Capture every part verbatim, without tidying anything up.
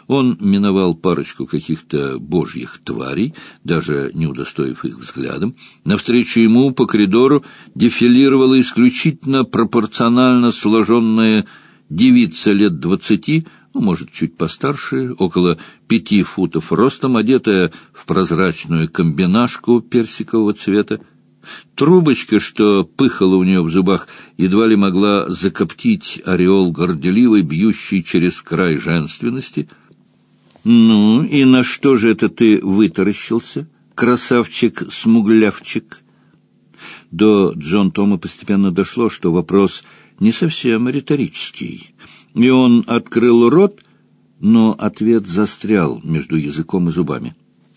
Он миновал парочку каких-то божьих тварей, даже не удостоив их взглядом. Навстречу ему по коридору дефилировала исключительно пропорционально сложенная девица лет двадцати, ну, может, чуть постарше, около пяти футов ростом, одетая в прозрачную комбинашку персикового цвета. Трубочка, что пыхала у нее в зубах, едва ли могла закоптить ореол горделивой, бьющий через край женственности. «Ну, и на что же это ты вытаращился, красавчик-смуглявчик?» До Джон Тома постепенно дошло, что вопрос не совсем риторический, и он открыл рот, но ответ застрял между языком и зубами.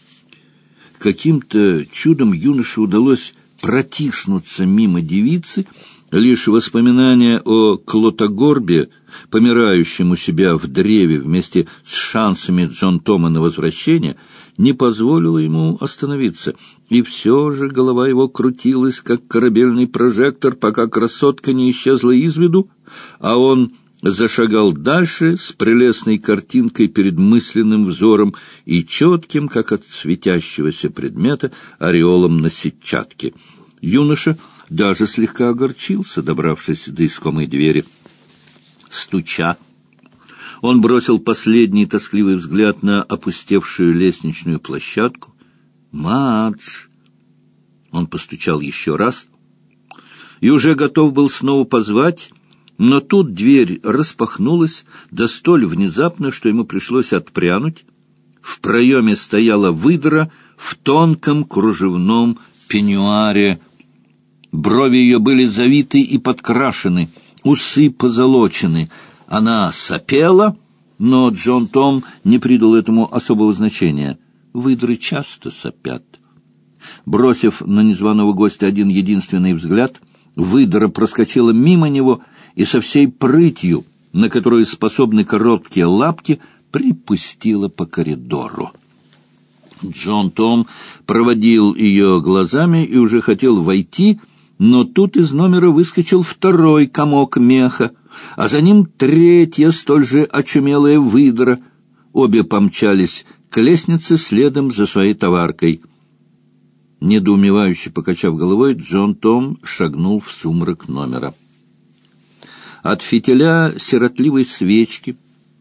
Каким-то чудом юноше удалось протиснуться мимо девицы. Лишь воспоминание о Клотогорбе, помирающем у себя в древе вместе с шансами Джон Тома на возвращение, не позволило ему остановиться. И все же голова его крутилась, как корабельный прожектор, пока красотка не исчезла из виду, а он зашагал дальше с прелестной картинкой перед мысленным взором и четким, как от светящегося предмета, ореолом на сетчатке. Юноша даже слегка огорчился, добравшись до искомой двери. Стуча, он бросил последний тоскливый взгляд на опустевшую лестничную площадку. «Мадж!» Он постучал еще раз и уже готов был снова позвать, но тут дверь распахнулась, да столь внезапно, что ему пришлось отпрянуть. В проеме стояла выдра в тонком кружевном пеньюаре. Брови ее были завиты и подкрашены, усы позолочены. Она сопела, но Джон Том не придал этому особого значения. Выдры часто сопят. Бросив на незваного гостя один единственный взгляд, выдра проскочила мимо него и со всей прытью, на которую способны короткие лапки, припустила по коридору. Джон Том проводил ее глазами и уже хотел войти, но тут из номера выскочил второй комок меха, а за ним третья, столь же очумелая выдра. Обе помчались к лестнице следом за своей товаркой. Недоумевающе покачав головой, Джон Том шагнул в сумрак номера. От фитиля сиротливой свечки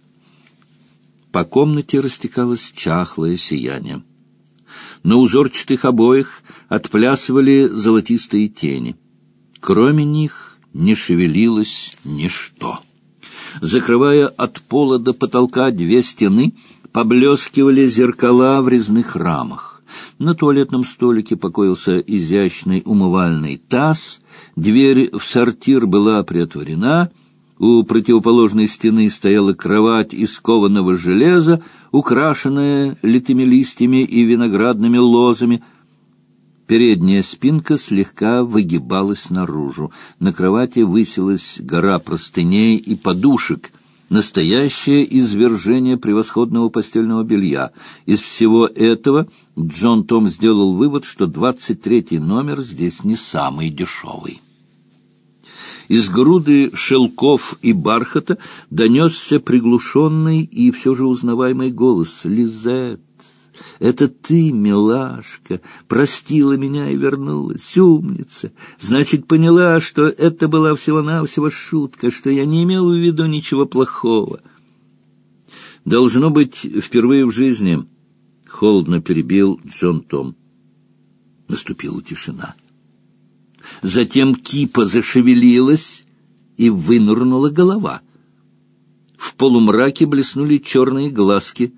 по комнате растекалось чахлое сияние. На узорчатых обоях отплясывали золотистые тени. Кроме них не шевелилось ничто. Закрывая от пола до потолка две стены, поблескивали зеркала в резных рамах. На туалетном столике покоился изящный умывальный таз, дверь в сортир была приотворена, у противоположной стены стояла кровать из кованого железа, украшенная литыми листьями и виноградными лозами. Передняя спинка слегка выгибалась наружу. На кровати высилась гора простыней и подушек. Настоящее извержение превосходного постельного белья. Из всего этого Джон Том сделал вывод, что двадцать третий номер здесь не самый дешевый. Из груды шелков и бархата донесся приглушенный и все же узнаваемый голос. «Лизет, это ты, милашка, простила меня и вернулась, умница. Значит, поняла, что это была всего-навсего шутка, что я не имел в виду ничего плохого». «Должно быть, впервые в жизни», — холодно перебил Джон Том. Наступила тишина. Затем кипа зашевелилась, и вынырнула голова. В полумраке блеснули черные глазки.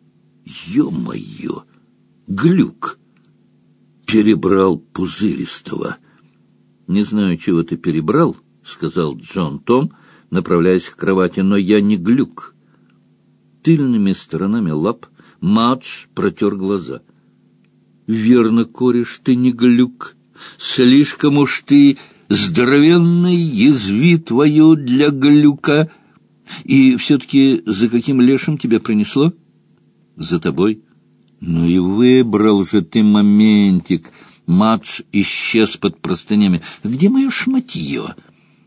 «Ё-моё! Глюк! Перебрал пузыристого!» «Не знаю, чего ты перебрал», — сказал Джон Том, направляясь к кровати, — «но я не глюк». Тыльными сторонами лап Мадж протер глаза. «Верно, кореш, ты не глюк. Слишком уж ты здоровенный, язви твою для глюка. И все-таки за каким лешим тебя принесло?» «За тобой». «Ну и выбрал же ты моментик». Мадж исчез под простынями. «Где мое шматье?»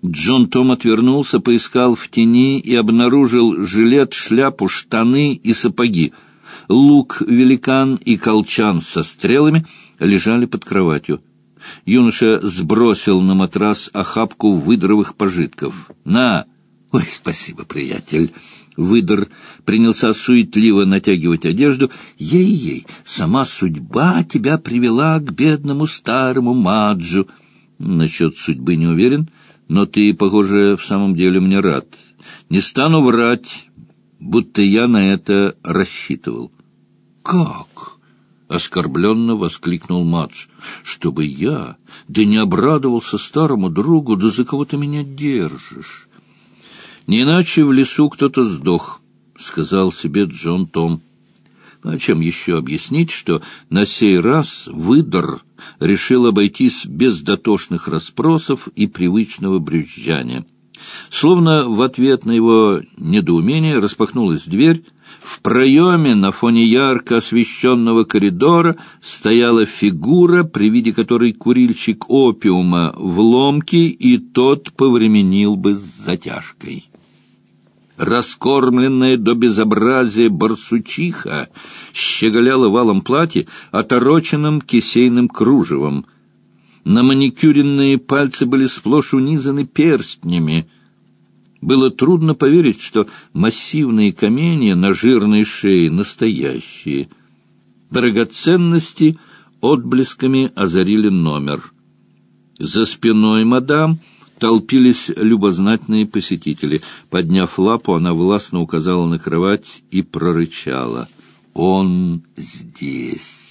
Джон Том отвернулся, поискал в тени и обнаружил жилет, шляпу, штаны и сапоги. Лук-великан и колчан со стрелами лежали под кроватью. Юноша сбросил на матрас охапку выдровых пожитков. «На!» «Ой, спасибо, приятель!» Выдр принялся суетливо натягивать одежду. «Ей-ей, сама судьба тебя привела к бедному старому Маджу». «Насчет судьбы не уверен, но ты, похоже, в самом деле мне рад. Не стану врать, будто я на это рассчитывал». «Как?» — оскорбленно воскликнул Мадж. «Чтобы я, да не обрадовался старому другу, да за кого ты меня держишь?» «Не иначе в лесу кто-то сдох», — сказал себе Джон Том. А чем еще объяснить, что на сей раз выдр решил обойтись без дотошных расспросов и привычного брюзжания? Словно в ответ на его недоумение распахнулась дверь. В проеме на фоне ярко освещенного коридора стояла фигура, при виде которой курильщик опиума в ломке, и тот повременил бы с затяжкой. Раскормленная до безобразия барсучиха щеголяла в алом платье, отороченным кисейным кружевом. На маникюренные пальцы были сплошь унизаны перстнями. Было трудно поверить, что массивные каменья на жирной шее настоящие. Драгоценности отблесками озарили номер. За спиной мадам толпились любознательные посетители. Подняв лапу, она властно указала на кровать и прорычала: «Он здесь!»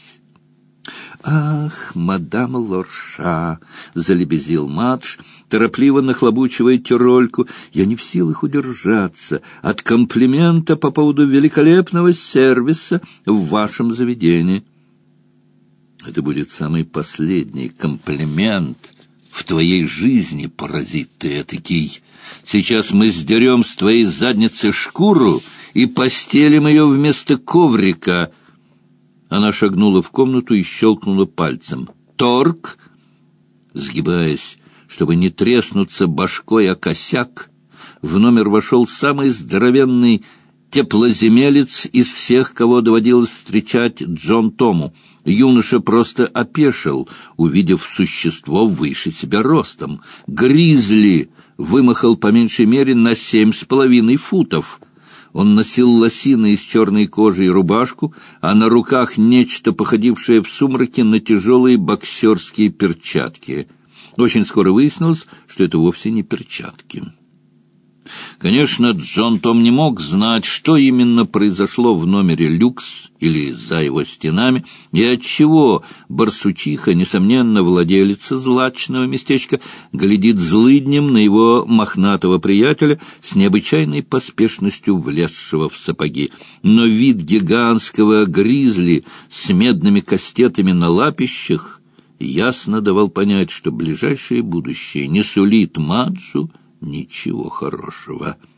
«Ах, мадам Лорша!» — залебезил Мадж, торопливо нахлобучивая тирольку. «Я не в силах удержаться от комплимента по поводу великолепного сервиса в вашем заведении». «Это будет самый последний комплимент в твоей жизни, паразит ты этакий. Сейчас мы сдерем с твоей задницы шкуру и постелим ее вместо коврика». Она шагнула в комнату и щелкнула пальцем. «Торг!» Сгибаясь, чтобы не треснуться башкой о косяк, в номер вошел самый здоровенный теплоземелец из всех, кого доводилось встречать Джон Тому. Юноша просто опешил, увидев существо выше себя ростом. Гризли вымахал по меньшей мере на семь с половиной футов. Он носил лосины из черной кожи и рубашку, а на руках нечто, походившее в сумраке на тяжелые боксерские перчатки. Очень скоро выяснилось, что это вовсе не перчатки. Конечно, Джон Том не мог знать, что именно произошло в номере люкс или за его стенами, и отчего барсучиха, несомненно, владелица злачного местечка, глядит злыднем на его мохнатого приятеля с необычайной поспешностью влезшего в сапоги. Но вид гигантского гризли с медными кастетами на лапищах ясно давал понять, что ближайшее будущее не сулит Маджу ничего хорошего.